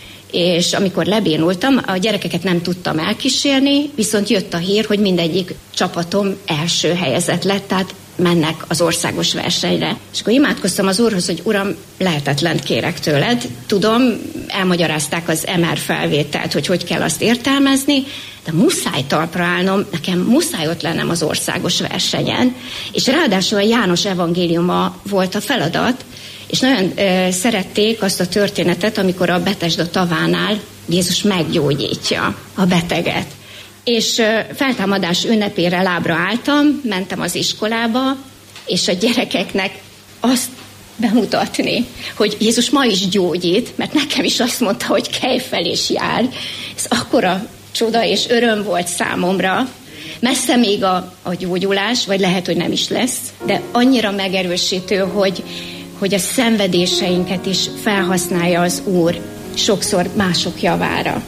és amikor lebénultam, a gyerekeket nem tudtam elkísérni, viszont jött a hír, hogy mindegyik csapatom első helyezett lett, tehát mennek az országos versenyre. És akkor imádkoztam az Úrhoz, hogy Uram, lehetetlent kérek tőled. Tudom, elmagyarázták az em er felvételt, hogy hogy kell azt értelmezni, de muszáj talpra állnom, nekem muszáj ott lennem az országos versenyen. És ráadásul a János evangéliuma volt a feladat, és nagyon ö, szerették azt a történetet, amikor a Betesda tavánál Jézus meggyógyítja a beteget. És feltámadás ünnepére lábra álltam, mentem az iskolába, és a gyerekeknek azt bemutatni, hogy Jézus ma is gyógyít, mert nekem is azt mondta, hogy kelj fel és járj. Ez akkora csoda és öröm volt számomra. Messze még a, a gyógyulás, vagy lehet, hogy nem is lesz, de annyira megerősítő, hogy, hogy a szenvedéseinket is felhasználja az Úr sokszor mások javára.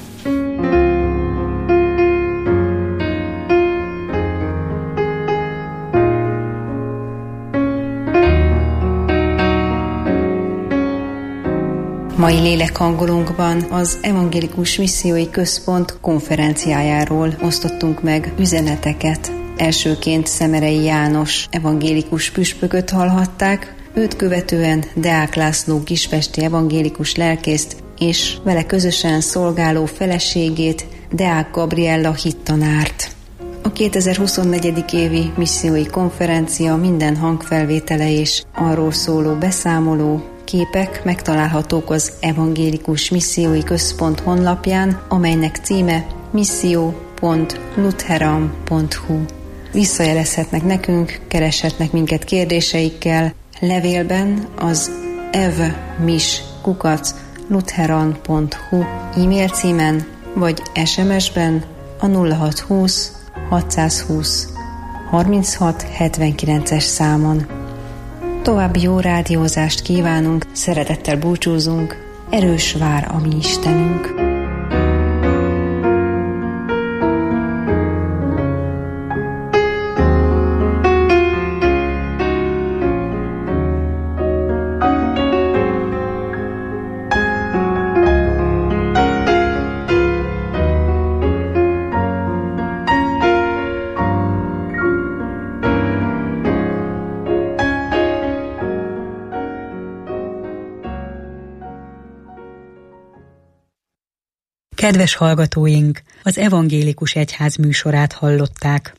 Mai lélekhangolónkban az Evangélikus Missziói Központ konferenciájáról osztottunk meg üzeneteket. Elsőként Szemerei János evangélikus püspököt hallhatták, őt követően Deák László kispesti evangélikus lelkészt és vele közösen szolgáló feleségét, Deák Gabriella hittanárt. A kétezer-huszonnégy. évi missziói konferencia minden hangfelvétele és arról szóló beszámoló, képek megtalálhatók az Evangélikus Missziói Központ honlapján, amelynek címe misszió pont lutheran pont hu. Visszajelezhetnek nekünk, kereshetnek minket kérdéseikkel, levélben az evmis kukac lutheran pont hu e-mail címen, vagy es em es-ben a nulla hat húsz hatszázhúsz harminchat hetvenkilences számon. További jó rádiózást kívánunk, szeretettel búcsúzunk, erős vár a mi Istenünk. Kedves hallgatóink, az Evangélikus Egyház műsorát hallották.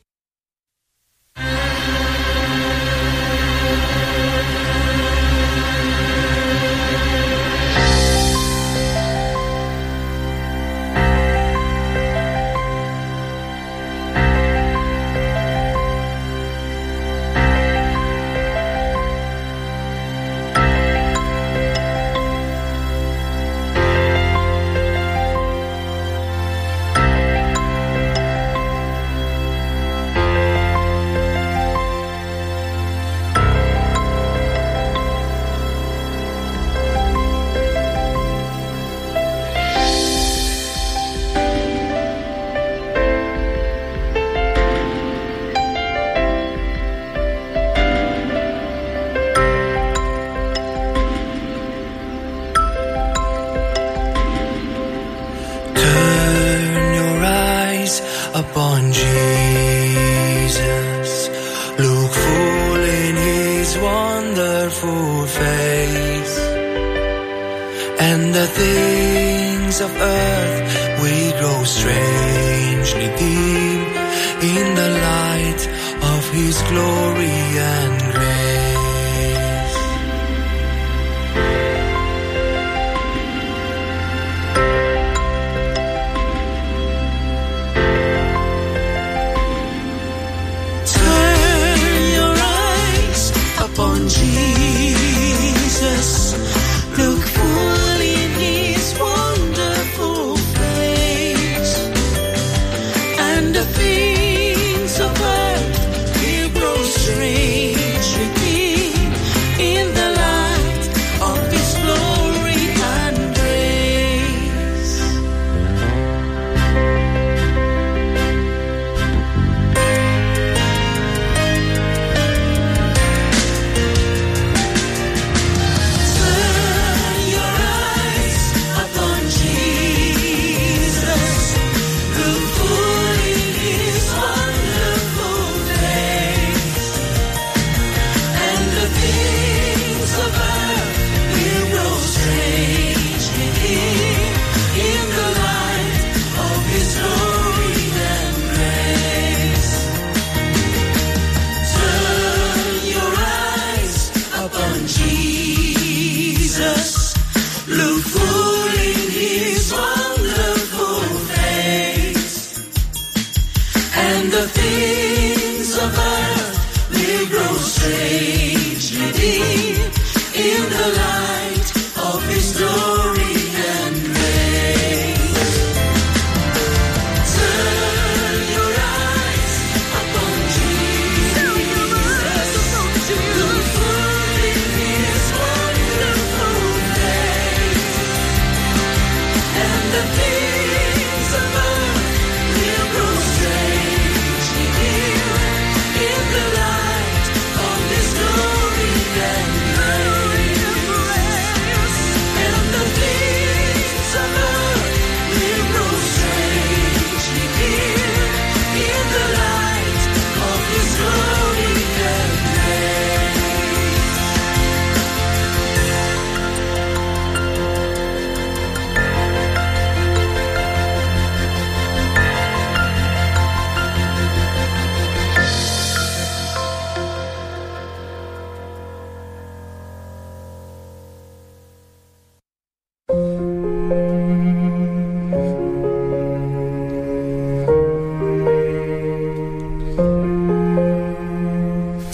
Upon Jesus, look full in his wonderful face, and the things of earth will grow strangely dim in the light of his glory and grace. Upon Jesus, look full in his wonderful face, and the things of earth will grow strangely dim in the light of his glory and grace. Look full in his wonderful face, and the things of earth will grow strangely dim in the light of his glory and grace. Turn your eyes upon Jesus. Look full in his wonderful face, and the things of earth will grow strangely dim in the light of his glory and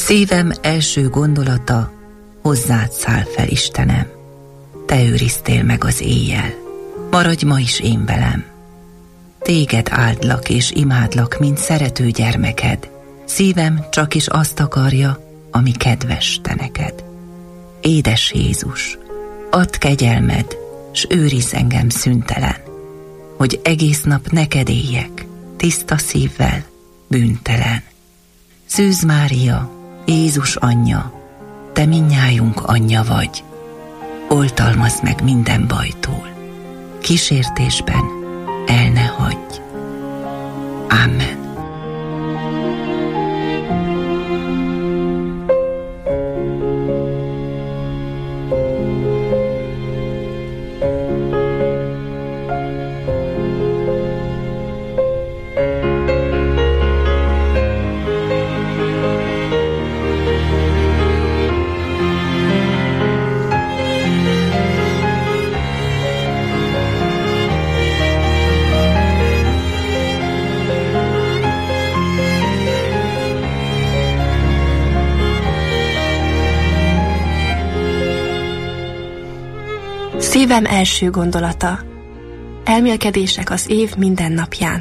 Szívem első gondolata, hozzád száll fel, Istenem. Te őriztél meg az éjjel, maradj ma is én velem. Téged áldlak és imádlak, mint szerető gyermeked. Szívem csak is azt akarja, ami kedves te neked. Édes Jézus, add kegyelmed, s őrizz engem szüntelen, hogy egész nap neked éljek, tiszta szívvel, bűntelen. Szűz Mária, Jézus anyja, te mindnyájunk anyja vagy. Oltalmazd meg minden bajtól, kísértésben el ne hagyj. Amen. Szívem első gondolata. Elmélkedések az év minden napján.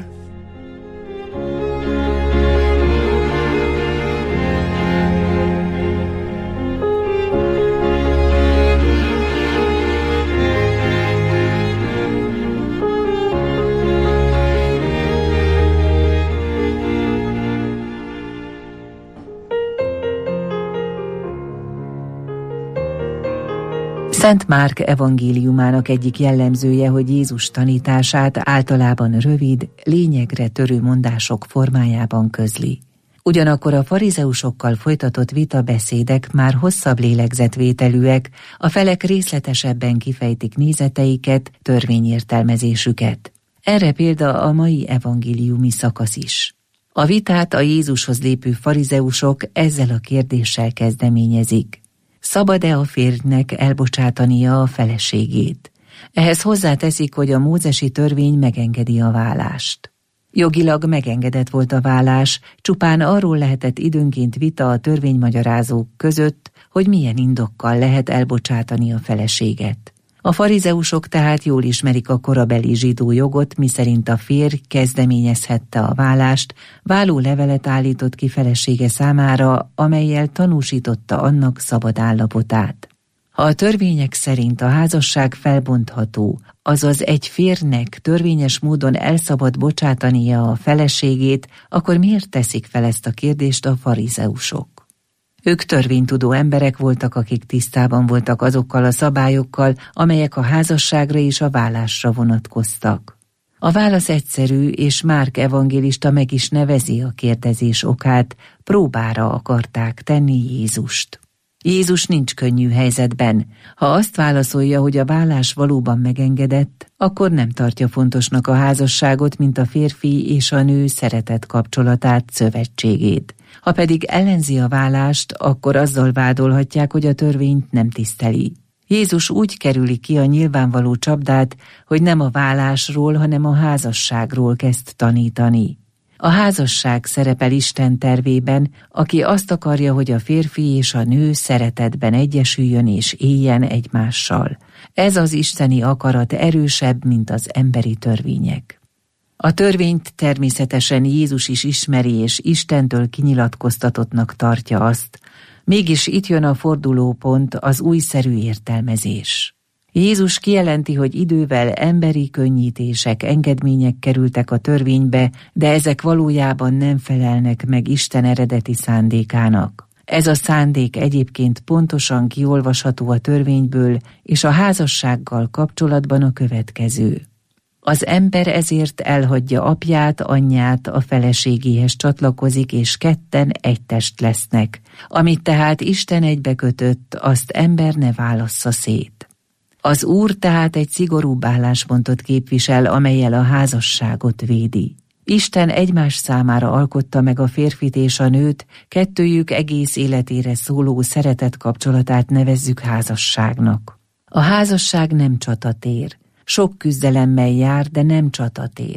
Szent Márk evangéliumának egyik jellemzője, hogy Jézus tanítását általában rövid, lényegre törő mondások formájában közli. Ugyanakkor a farizeusokkal folytatott vitabeszédek már hosszabb lélegzetvételűek, a felek részletesebben kifejtik nézeteiket, törvényértelmezésüket. Erre példa a mai evangéliumi szakasz is. A vitát a Jézushoz lépő farizeusok ezzel a kérdéssel kezdeményezik. Szabad-e a férjnek elbocsátania a feleségét? Ehhez hozzáteszik, hogy a mózesi törvény megengedi a válást. Jogilag megengedett volt a válás, csupán arról lehetett időnként vita a törvénymagyarázók között, hogy milyen indokkal lehet elbocsátani a feleséget. A farizeusok tehát jól ismerik a korabeli zsidó jogot, miszerint a férj kezdeményezhette a válást, vállólevelet állított ki felesége számára, amellyel tanúsította annak szabad állapotát. Ha a törvények szerint a házasság felbontható, azaz egy férjnek törvényes módon elszabad bocsátania a feleségét, akkor miért teszik fel ezt a kérdést a farizeusok? Ők törvénytudó emberek voltak, akik tisztában voltak azokkal a szabályokkal, amelyek a házasságra és a vállásra vonatkoztak. A válasz egyszerű, és Márk evangélista meg is nevezi a kérdezés okát, próbára akarták tenni Jézust. Jézus nincs könnyű helyzetben. Ha azt válaszolja, hogy a vállás valóban megengedett, akkor nem tartja fontosnak a házasságot, mint a férfi és a nő szeretet kapcsolatát, szövetségét. Ha pedig ellenzi a válást, akkor azzal vádolhatják, hogy a törvényt nem tiszteli. Jézus úgy kerüli ki a nyilvánvaló csapdát, hogy nem a válásról, hanem a házasságról kezd tanítani. A házasság szerepel Isten tervében, aki azt akarja, hogy a férfi és a nő szeretetben egyesüljön és éljen egymással. Ez az isteni akarat erősebb, mint az emberi törvények. A törvényt természetesen Jézus is ismeri, és Istentől kinyilatkoztatottnak tartja azt. Mégis itt jön a fordulópont, az újszerű értelmezés. Jézus kijelenti, hogy idővel emberi könnyítések, engedmények kerültek a törvénybe, de ezek valójában nem felelnek meg Isten eredeti szándékának. Ez a szándék egyébként pontosan kiolvasható a törvényből, és a házassággal kapcsolatban a következő. Az ember ezért elhagyja apját, anyját, a feleségéhez csatlakozik, és ketten egy test lesznek. Amit tehát Isten egybekötött, azt ember ne válassza szét. Az Úr tehát egy szigorúbb álláspontot képvisel, amellyel a házasságot védi. Isten egymás számára alkotta meg a férfit és a nőt, kettőjük egész életére szóló szeretet kapcsolatát nevezzük házasságnak. A házasság nem csatatér. Sok küzdelemmel jár, de nem csatatér.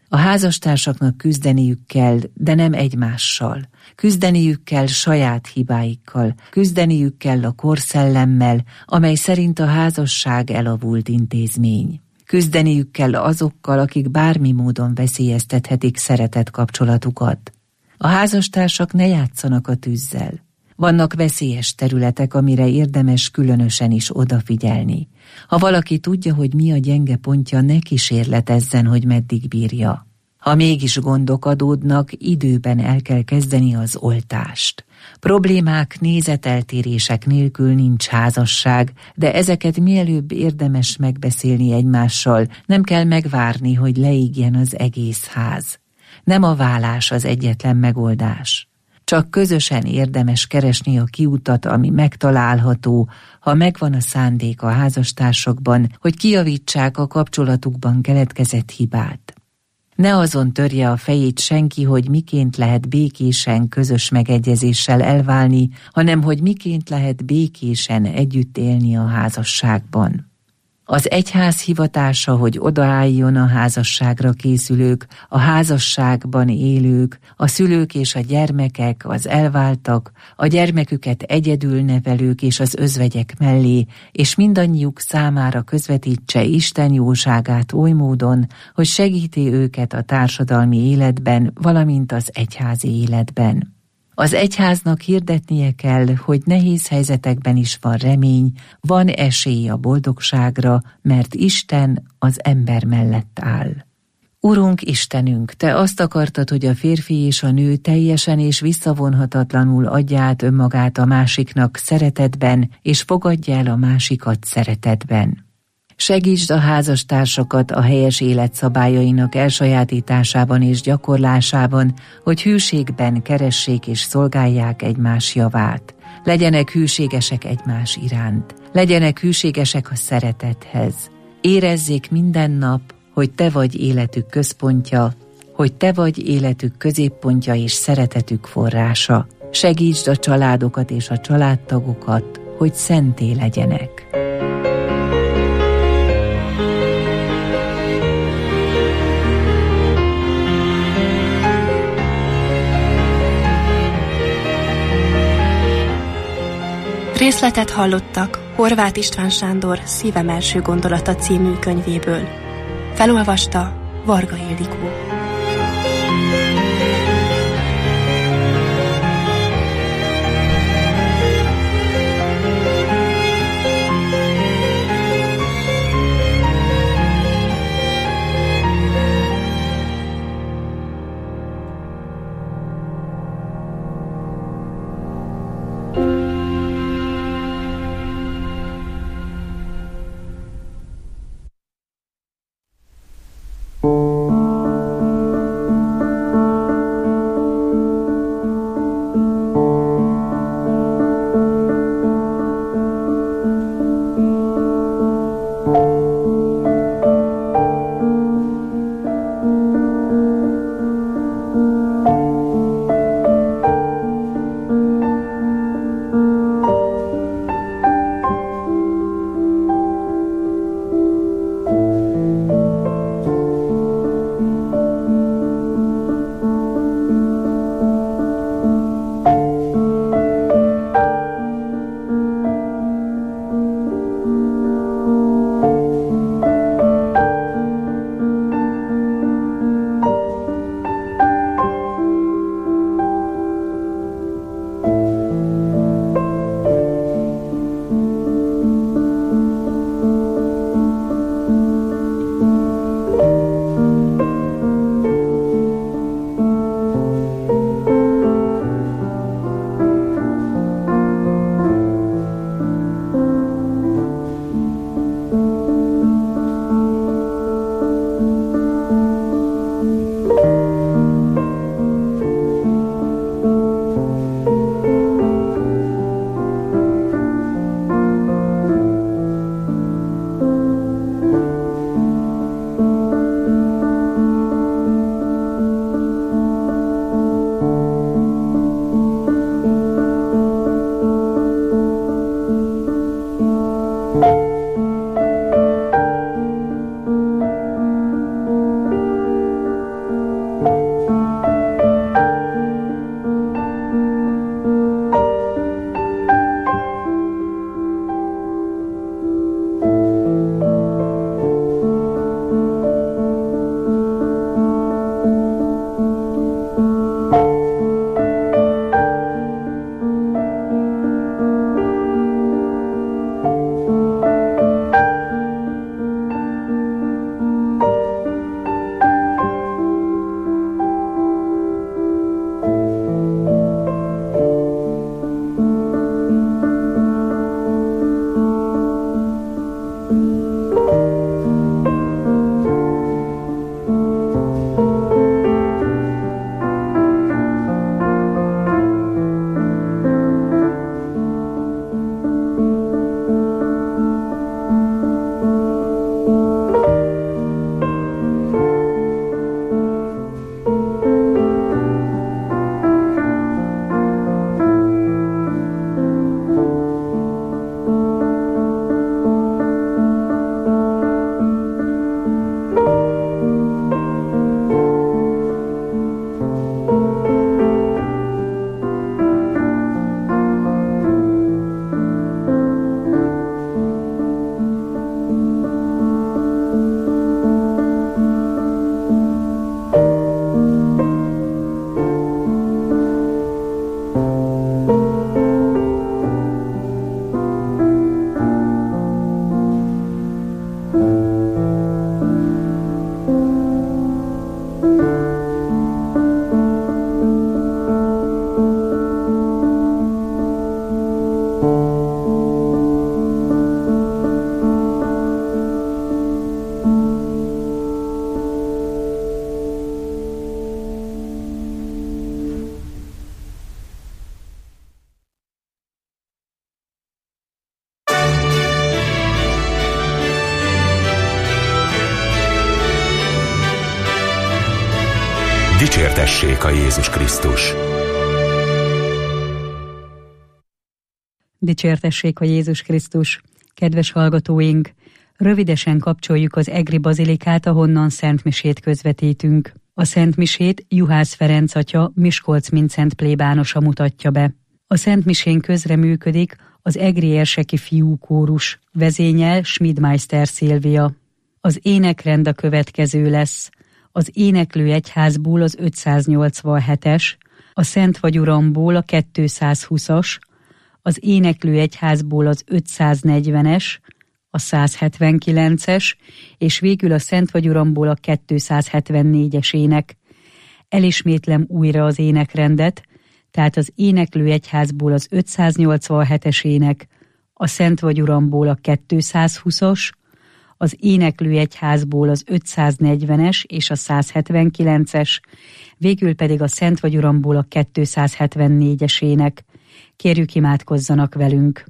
A házastársaknak küzdeniük kell, de nem egymással. Küzdeniük kell saját hibáikkal, küzdeniük kell a korszellemmel, amely szerint a házasság elavult intézmény. Küzdeniük kell azokkal, akik bármi módon veszélyeztethetik szeretet kapcsolatukat. A házastársak ne játszanak a tűzzel. Vannak veszélyes területek, amire érdemes különösen is odafigyelni. Ha valaki tudja, hogy mi a gyenge pontja, ne kísérletezzen, hogy meddig bírja. Ha mégis gondok adódnak, időben el kell kezdeni az oltást. Problémák, nézeteltérések nélkül nincs házasság, de ezeket mielőbb érdemes megbeszélni egymással, nem kell megvárni, hogy leégjen az egész ház. Nem a válás az egyetlen megoldás. Csak közösen érdemes keresni a kiutat, ami megtalálható, ha megvan a szándék a házastársakban, hogy kijavítsák a kapcsolatukban keletkezett hibát. Ne azon törje a fejét senki, hogy miként lehet békésen, közös megegyezéssel elválni, hanem hogy miként lehet békésen együtt élni a házasságban. Az egyház hivatása, hogy odaálljon a házasságra készülők, a házasságban élők, a szülők és a gyermekek, az elváltak, a gyermeküket egyedül nevelők és az özvegyek mellé, és mindannyiuk számára közvetítse Isten jóságát oly módon, hogy segíti őket a társadalmi életben, valamint az egyházi életben. Az egyháznak hirdetnie kell, hogy nehéz helyzetekben is van remény, van esély a boldogságra, mert Isten az ember mellett áll. Urunk Istenünk, Te azt akartad, hogy a férfi és a nő teljesen és visszavonhatatlanul adja át önmagát a másiknak szeretetben, és fogadja el a másikat szeretetben. Segítsd a házastársakat a helyes élet szabályainak elsajátításában és gyakorlásában, hogy hűségben keressék és szolgálják egymás javát. Legyenek hűségesek egymás iránt, legyenek hűségesek a szeretethez. Érezzék minden nap, hogy Te vagy életük központja, hogy Te vagy életük középpontja és szeretetük forrása. Segítsd a családokat és a családtagokat, hogy szenté legyenek. Részletet hallottak Horváth István Sándor Szívem első gondolata című könyvéből. Felolvasta Varga Ildikó. Dicsértessék a Jézus Krisztus! Dicsértessék a Jézus Krisztus! Kedves hallgatóink! Rövidesen kapcsoljuk az Egri Bazilikát, ahonnan szentmisét közvetítünk. A szentmisét Juhász Ferenc atya Miskolc-Mincent plébánosa mutatja be. A szentmisén közreműködik az egri érseki fiúkórus, vezényel Schmidmeister Szilvia. Az énekrend a következő lesz. Az éneklő egyházból az ötszáznyolcvanhetes, a Szent vagy Uramból a kétszázhúszas, az éneklő egyházból az ötszáznegyvenes, a százhetvenkilences, és végül a Szent vagy Uramból a kétszázhetvennégyes ének. Elismétlem újra az énekrendet, tehát az éneklő egyházból az ötszáznyolcvanhetes ének, a Szent vagy Uramból a kétszázhúszas, az éneklő egyházból az ötszáznegyvenes és a százhetvenkilences, végül pedig a Szent vagy Uramból a kétszázhetvennégyes ének. Kérjük, imádkozzanak velünk!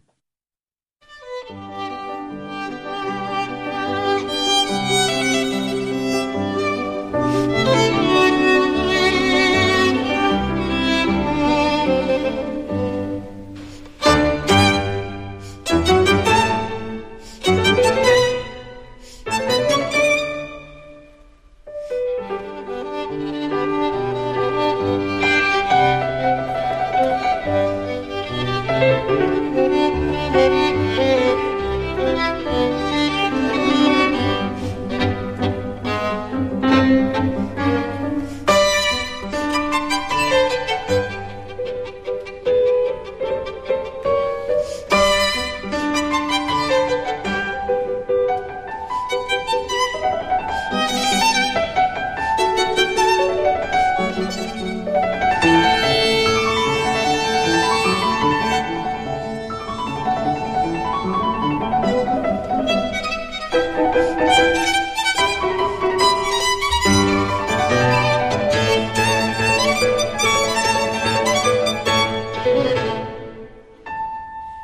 Thank you.